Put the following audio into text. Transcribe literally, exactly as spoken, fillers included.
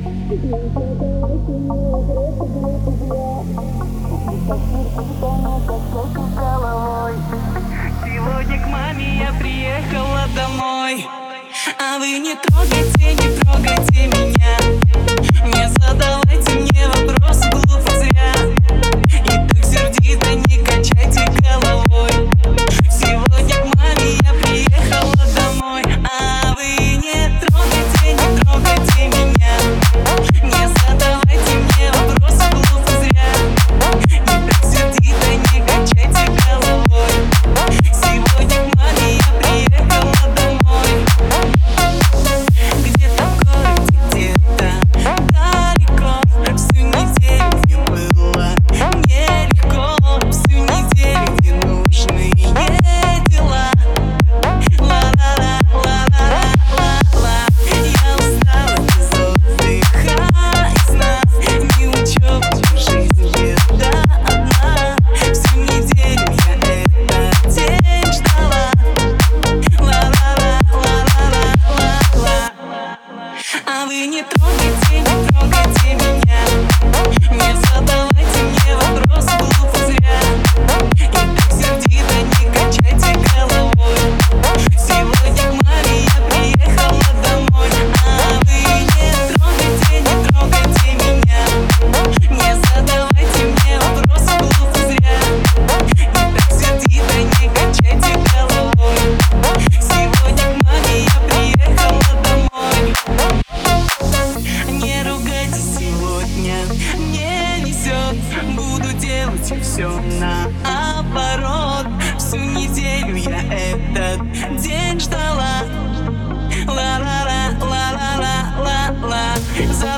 Сегодня к маме я приехала домой. А вы не трогайте, не трогайте меня. Не задавайте мне вопросы глупо зря. И так сердито не качайте головой. Сегодня к маме я приехала домой. А вы не трогайте, не трогайте меня. Не задавайте мне вопросы глупо зря. И так сердито не качайте головой. Сегодня к маме я приехала домой. Где-то в городе, где-то далеко. Всю неделю мне было нелегко. Всю неделю ненужные дела. Ла-ла-ла, ла-ла-ла-ла-ла. Я устала без отдыха из нас. Ни учебы, ни жизнь, беда одна. Всю неделю я этот день ждала. Ла-ла-ла, ла-ла-ла-ла-ла. А вы не трогайте, не трогайте меня. Не задавайте мне вопросы глупо зря. И так сердито не качайте головой. Сегодня к маме я приехала домой. А вы не трогайте, не трогайте меня. Не задавайте мне вопросы глупо зря. И так сердито не качайте головой. Сегодня к маме я приехала домой. Не ругайтесь сегодня, мне везет. Буду делать все наоборот. Всю неделю я этот день ждала. Ла-ла-ла, ла-ла-ла-ла-ла.